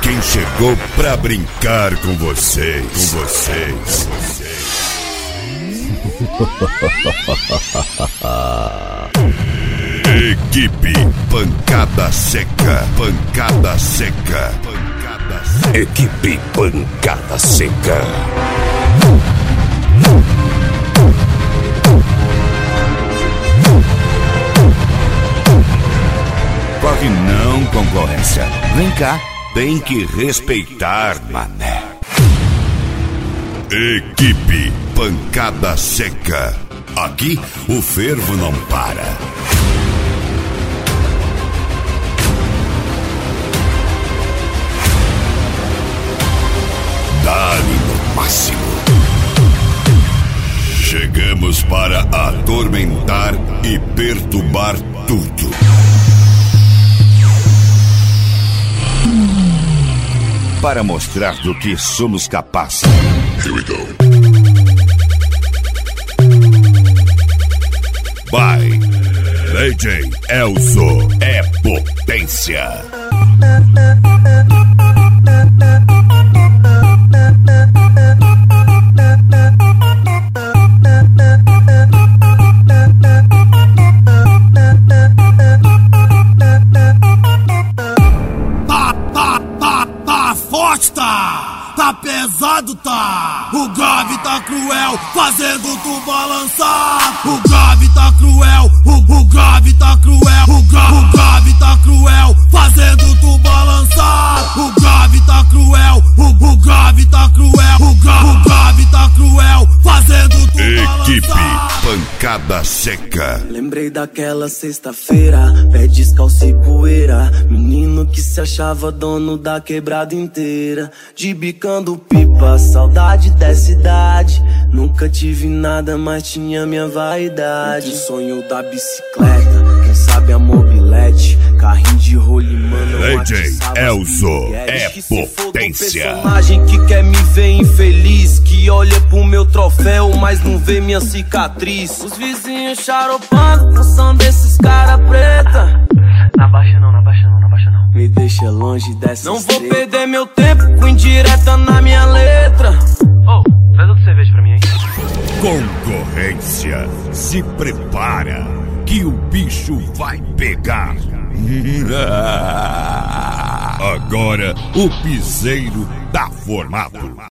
quem chegou pra brincar com vocês. Equipe Pancada Seca. Equipe Pancada Seca. Corre não, concorrência. Vem cá, tem que respeitar, mané. Equipe Pancada Seca. Aqui o fervo não para. Dá-lhe no máximo. Chegamos para atormentar e perturbar tudo. Para mostrar do que somos capazes. Here we go. By DJ Elzo é potência. Tá pesado, tá. O grave tá cruel, fazendo tu balançar. O grave tá cruel, o grave tá cruel. O grave tá cruel, fazendo tu balançar. O grave tá cruel, o grave tá cruel. O grave tá cruel, fazendo tu balançar. Equipe Pancada Seca. Lembrei daquela sexta-feira, pé descalço e poeira. Menino que se achava dono da quebrada inteira. De bicando pipa, saudade dessa idade. Nunca tive nada, mas tinha minha vaidade. O sonho da bicicleta, quem sabe a mobilete. Carrinho de rolimã, DJ Elzo é potência. Personagem que quer me ver infeliz, que olha pro meu troféu, mas não vê minha cicatriz. Os vizinhos charopando, função desses cara preta. Na baixa não. Me deixa longe dessa. Não vou perder meu tempo com indireta na minha letra. Traz outra cerveja pra mim, hein? Concorrência, se prepara que o bicho vai pegar. Agora o piseiro tá formado.